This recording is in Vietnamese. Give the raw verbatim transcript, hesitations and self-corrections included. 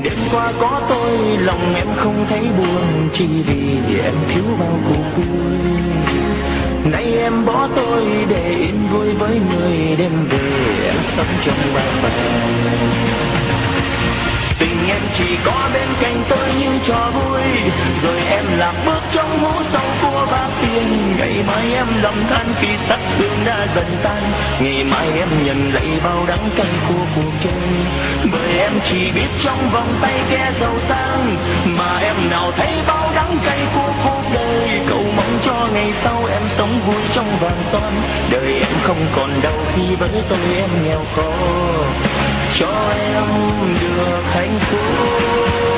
Đêm qua có tôi lòng em không thấy buồn, chỉ vì em thiếu bao cuộc vui. Nay em bỏ tôi để yên vui với người, đêm về em sống trong bao phàn. Tình em chỉ có bên cạnh tôi như trò vui, rồi em lạc bước trong hố sâu của bát tiên. Ngày mai em lầm than khi sắc hương đã dần tan, ngày mai em nhận lấy bao đắng cay của cuộc chơi. Bởi em chỉ biết trong vòng tay kẻ giàu sang, mà em nào thấy bao đắng cay của cuộc đời. Cầu mong cho ngày sau em sống vui trong vàng son, đời em không còn đau khi với tôi em nghèo khó, cho em được hạnh phúc.